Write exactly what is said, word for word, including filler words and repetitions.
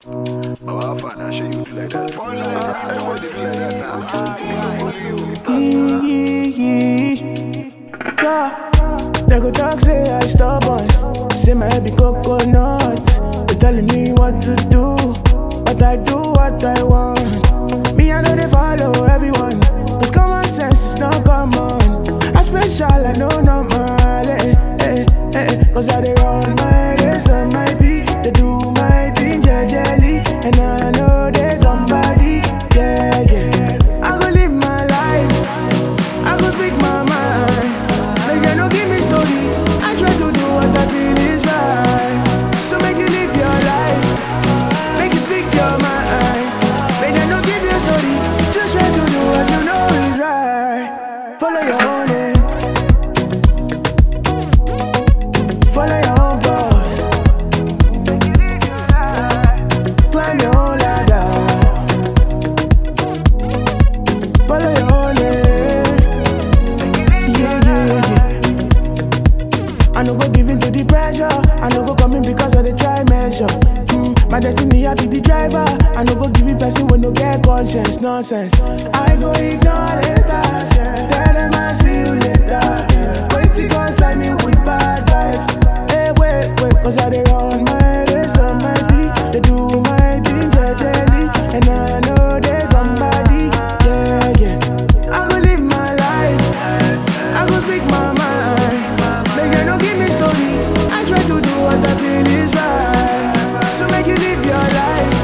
Oh, how far now? Show you do like that. Fun like that. I don't want to do like that now. Yeah, they go talk say I stubborn. Say my head be coconut. They telling me what to do, but I do what I want. Me I know they follow everyone, cause common sense is not common. I special, I know normal. Eh, eh, eh, eh, cause I they run my race on my beat. They do my thing, yeah, jelly, and I know they come body, yeah, yeah. I go live my life, I go speak my mind. Like they no give me story, I try to do what I feel is right. So make you live your life, make you speak your mind. Like they no give you story, just try to do what you know is right. Follow your own aim, follow your own goals, climb your own ladder, follow your own aim. Yeah, yeah, yeah. I no go give in to the pressure, I no go come in because of the try measure. Mm, my destiny, I be the driver. I no go give you person with no care conscience, nonsense. I go ignore later, tell them I see you later. Wait till God sign me with bad vibes. Hey, wait, wait, cause I they run my race on my beat. They do my thing, jelly, and I know they come body, yeah, yeah. I go live my life, I go speak my mind. Make they no give me story, I try to do what I feel is right. So make you live your life,